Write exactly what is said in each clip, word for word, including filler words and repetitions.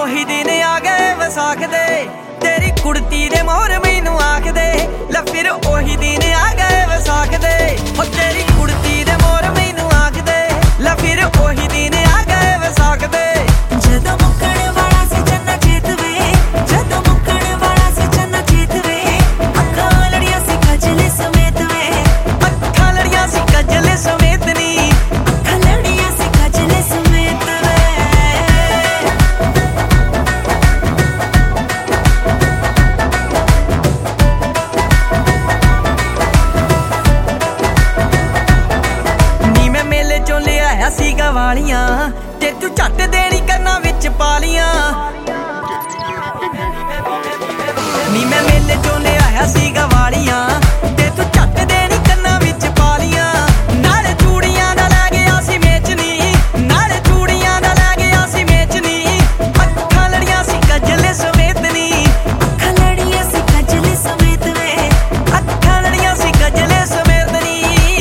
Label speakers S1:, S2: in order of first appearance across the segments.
S1: ਉਹੀ ਦਿਨ ਆ ਗਏ ਵਿਸਾਖ ਦੇ, ਤੇਰੀ ਕੁੜਤੀ ਦੇ ਮੋਹਰ ਮੈਨੂੰ ਆਖਦੇ। ਲੈ ਫਿਰ ਉਹੀ ਦਿਨ ਆ ਗਏ ਵਿਸਾਖ ਦੇ, ਹੋ ਤੇਰੀ ਕੁੜਤੀ ਦੇ ਮੋਹਰ ਮੈਨੂੰ ਆਖਦੇ। ਲੈ ਫਿਰ ਉਹੀ ਦਿਨ ਆ ਗਏ ਵਿਸਾਖ ਦੇ।
S2: ਜਦੋਂ ਮੁੱਕਣ ਵਾਲਾ ਸੀ ਚੰਨਾ ਚੇਤ ਵੇ, ਜਦੋਂ ਮੁੱਕਣ ਵਾਲਾ ਸੀ ਚੰਨਾ ਚੇਤ ਵੇ, ਅੱਖਾਂ ਲੜੀਆਂ ਸੀ ਕਜਲੇ ਸਮੇਤ ਵੇ,
S1: ਅੱਖਾਂ ਲੜੀਆਂ ਸੀ ਕਜਲੇ ਸਮੇਤ ਨੀ,
S2: ਅੱਖਾਂ ਲੜੀਆਂ ਸੀ ਕਜਲੇ ਸਮੇਤ ਵੇ।
S1: ਨੀ ਮੈਂ ਮੇਲੇ ਚੋਂ ਲਿਆਇਆ ਸੀਗਾ ਵਾਲੀਆਂ, ਤੇ ਤੂੰ ਝੱਟ ਦੇਣੀ ਕੰਨਾਂ ਵਿੱਚ ਪਾ ਲੀਆਂ। ਨੀ ਮੈਂ ਮੇਲੇ ਚੋਂ ਲਿਆਇਆ ਸੀਗਾ ਵਾਲੀਆਂ, ਤੇ ਤੂੰ ਝੱਟ ਦੇਣੀ ਕੰਨਾਂ ਵਿੱਚ ਪਾ ਲੀਆਂ। ਨਾਲੇ ਚੂੜੀਆਂ ਦਾ ਲੈ ਗਿਆ ਸੀ ਮੇਚਨੀ, ਨਾਲੇ ਚੂੜੀਆਂ ਦਾ ਲੈ ਗਿਆ ਸੀ ਮੇਚਨੀ, ਅੱਖਾਂ ਲੜੀਆਂ ਸੀ ਕਜਲੇ ਸਮੇਤ ਨੀ,
S2: ਅੱਖਾਂ ਲੜੀਆਂ ਸੀ ਕਜਲੇ ਸਮੇਤ ਵੇ,
S1: ਅੱਖਾਂ ਲੜੀਆਂ ਸੀ ਕਜਲੇ ਸਮੇਤ ਨੀ।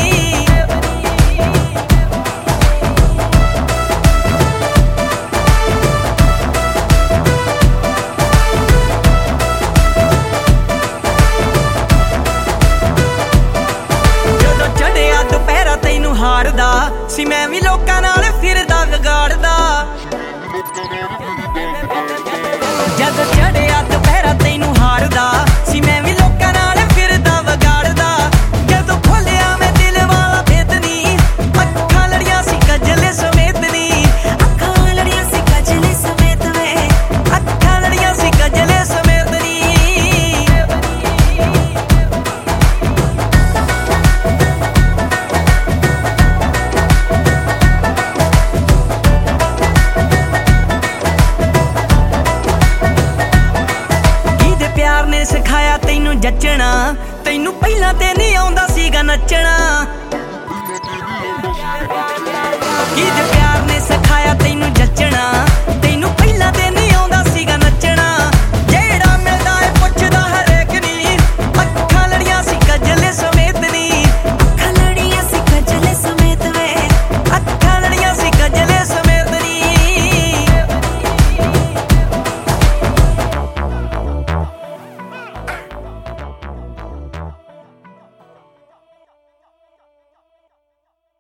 S1: ਜਦੋਂ ਚੜਿਆ ਦੁਪਹਿਰਾ ਤੈਨੂੰ ਹਾਰਦਾ ਸੀ, ਮੈਂ ਵੀ ਲੋਕਾਂ ਨਾਲ ਫਿਰਦਾ ਵਿਗਾੜਦਾ। ਜਦੋਂ ਚੜਿਆ ਦੁਪਹਿਰਾ ਤੈਨੂੰ ਹਾਰਦਾ ਸੀ, ਮੈਂ ਵੀ ਲੋਕਾਂ ਨਾਲ ਫਿਰਦਾ ਵਿਗਾੜਦਾ। ਜਦੋਂ ਖੋਲਿਆ ਮੈਂ ਦਿਲ ਵਾਲਾ ਭੇਤ ਨੀ, ਅੱਖਾਂ ਲੜੀਆਂ ਸੀ ਕਜਲੇ ਸਮੇਤ ਨੀ,
S2: ਅੱਖਾਂ ਲੜੀਆਂ ਸੀ ਕਜਲੇ ਸਮੇਤ ਵੇ,
S1: ਅੱਖਾਂ ਲੜੀਆਂ ਸੀ ਕਜਲੇ ਸਮੇਤ ਨੀ। ਕਿਹਦੇ ਪਿਆਰ ਨੇ ਸਿਖਾਇਆ ਤੈਨੂੰ ਜੱਚਣਾ, ਤੈਨੂੰ ਪਹਿਲਾਂ ਤੇ ਨਹੀਂ ਆਉਂਦਾ ਸੀਗਾ ਨੱਚਣਾ। ਕਿਹਦੇ ਪਿਆਰ